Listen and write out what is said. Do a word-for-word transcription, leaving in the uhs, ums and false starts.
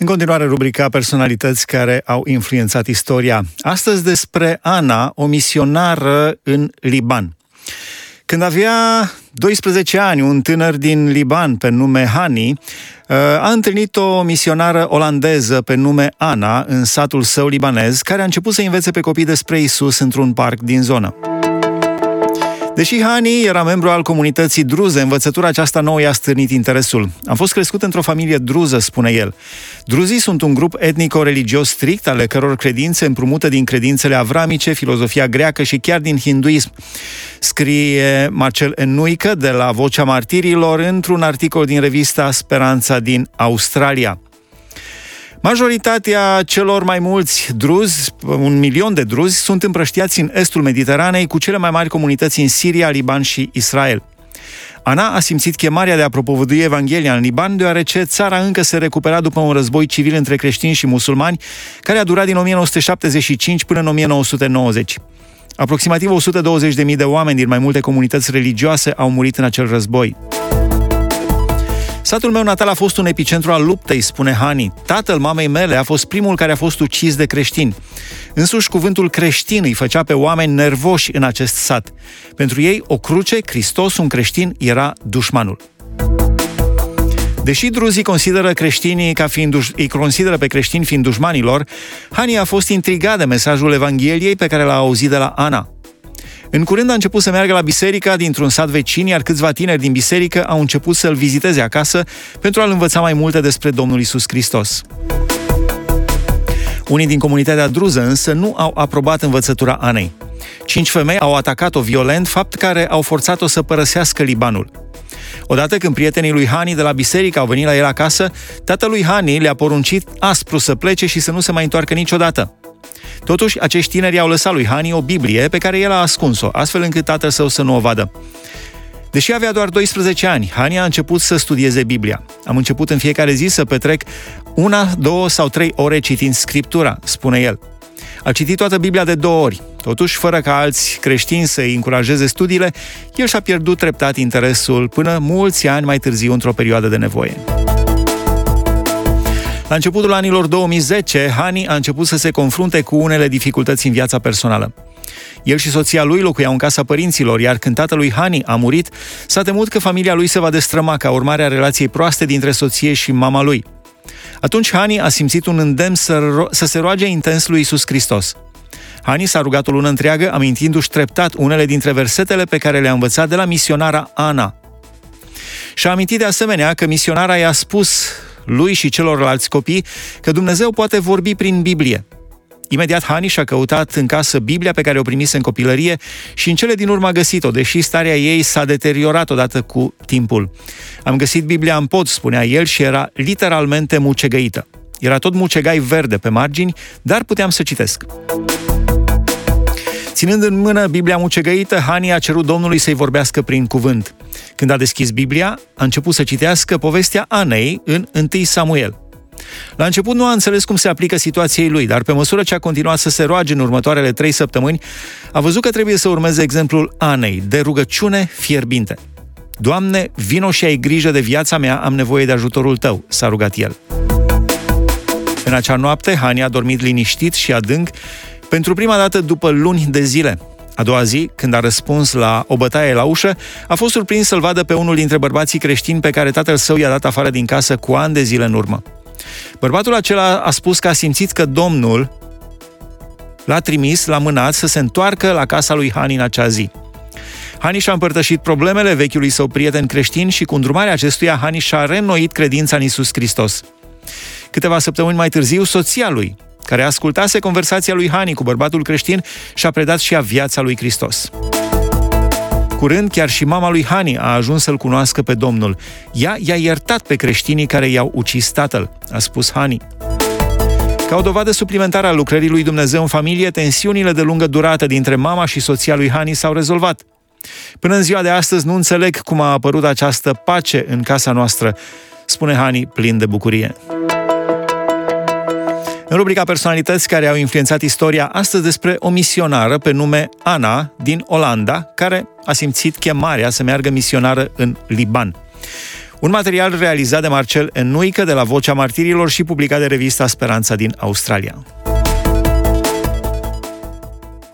În continuare, rubrica Personalități care au influențat istoria. Astăzi despre Ana, o misionară în Liban. Când avea doisprezece ani, un tânăr din Liban pe nume Hani a întâlnit o misionară olandeză pe nume Ana în satul său libanez, care a început să învețe pe copii despre Isus într-un parc din zonă. Deși Hani era membru al comunității druze, învățătura aceasta nouă i-a stârnit interesul. Am fost crescut într-o familie druză, spune el. Druzii sunt un grup etnico-religios strict, ale căror credințe împrumută din credințele avramice, filozofia greacă și chiar din hinduism. Scrie Marcel Enuică de la Vocea Martirilor într-un articol din revista Speranța din Australia. Majoritatea celor mai mulți druzi, un milion de druzi, sunt împrăștiați în estul Mediteranei, cu cele mai mari comunități în Siria, Liban și Israel. Ana a simțit chemarea de a propovădui Evanghelia în Liban, deoarece țara încă se recupera după un război civil între creștini și musulmani, care a durat din o mie nouă sute șaptezeci și cinci până în o mie nouă sute nouăzeci. Aproximativ o sută douăzeci de mii de oameni din mai multe comunități religioase au murit în acel război. Satul meu natal a fost un epicentru al luptei, spune Hani. Tatăl mamei mele a fost primul care a fost ucis de creștini. Însuși cuvântul creștin îi făcea pe oameni nervoși în acest sat. Pentru ei, o cruce, Hristos, un creștin, era dușmanul. Deși druzii consideră creștinii ca fiind, îi consideră pe creștini fiind dușmanilor, Hani a fost intrigat de mesajul Evangheliei pe care l-a auzit de la Ana. În curând a început să meargă la biserica dintr-un sat vecin, iar câțiva tineri din biserică au început să-l viziteze acasă pentru a-l învăța mai multe despre Domnul Iisus Hristos. Unii din comunitatea druză însă nu au aprobat învățătura Anei. Cinci femei au atacat-o violent, fapt care au forțat-o să părăsească Libanul. Odată când prietenii lui Hani de la biserică au venit la el acasă, tatălui Hani le-a poruncit aspru să plece și să nu se mai întoarcă niciodată. Totuși, acești tineri au lăsat lui Hani o Biblie pe care el a ascuns-o, astfel încât tatăl său să nu o vadă. Deși avea doar doisprezece ani, Hani a început să studieze Biblia. Am început în fiecare zi să petrec una, două sau trei ore citind Scriptura, spune el. A citit toată Biblia de două ori. Totuși, fără ca alți creștini să-i încurajeze studiile, el și-a pierdut treptat interesul până mulți ani mai târziu, într-o perioadă de nevoie. La începutul anilor două mii zece, Hani a început să se confrunte cu unele dificultăți în viața personală. El și soția lui locuiau în casa părinților, iar când tatălui Hani a murit, s-a temut că familia lui se va destrăma ca urmare a relației proaste dintre soție și mama lui. Atunci Hani a simțit un îndemn să, ro- să se roage intens lui Iisus Hristos. Hani s-a rugat o lună întreagă, amintindu-și treptat unele dintre versetele pe care le-a învățat de la misionara Ana. Și-a amintit de asemenea că misionara i-a spus lui și celorlalți copii că Dumnezeu poate vorbi prin Biblie. Imediat Hani și-a căutat în casă Biblia pe care o primise în copilărie și în cele din urmă a găsit-o, deși starea ei s-a deteriorat odată cu timpul. Am găsit Biblia în pod, spunea el, și era literalmente mucegăită. Era tot mucegai verde pe margini, dar puteam să citesc. Ținând în mână Biblia mucegăită, Hani a cerut Domnului să-i vorbească prin cuvânt. Când a deschis Biblia, a început să citească povestea Anei în întâi Samuel. La început nu a înțeles cum se aplică situației lui, dar pe măsură ce a continuat să se roage în următoarele trei săptămâni, a văzut că trebuie să urmeze exemplul Anei, de rugăciune fierbinte. Doamne, vino și ai grijă de viața mea, am nevoie de ajutorul tău, s-a rugat el. În acea noapte, Hani a dormit liniștit și adânc, pentru prima dată după luni de zile. A doua zi, când a răspuns la o bătaie la ușă, a fost surprins să-l vadă pe unul dintre bărbații creștini pe care tatăl său i-a dat afară din casă cu ani de zile în urmă. Bărbatul acela a spus că a simțit că Domnul l-a trimis, l-a mânat să se întoarcă la casa lui Hani în acea zi. Hani și-a împărtășit problemele vechiului său prieten creștin și cu îndrumarea acestuia Hani și-a reînnoit credința în Iisus Hristos. Câteva săptămâni mai târziu, soția lui, care ascultase conversația lui Hani cu bărbatul creștin, și-a predat și ea viața lui Hristos. Curând, chiar și mama lui Hani a ajuns să-L cunoască pe Domnul. Ea i-a iertat pe creștinii care i-au ucis tatăl, a spus Hani. Ca o dovadă suplimentară a lucrării lui Dumnezeu în familie, tensiunile de lungă durată dintre mama și soția lui Hani s-au rezolvat. Până în ziua de astăzi nu înțeleg cum a apărut această pace în casa noastră, spune Hani plin de bucurie. În rubrica Personalități care au influențat istoria, astăzi despre o misionară pe nume Ana din Olanda, care a simțit chemarea să meargă misionară în Liban. Un material realizat de Marcel Înnuică de la Vocea Martirilor și publicat de revista Speranța din Australia.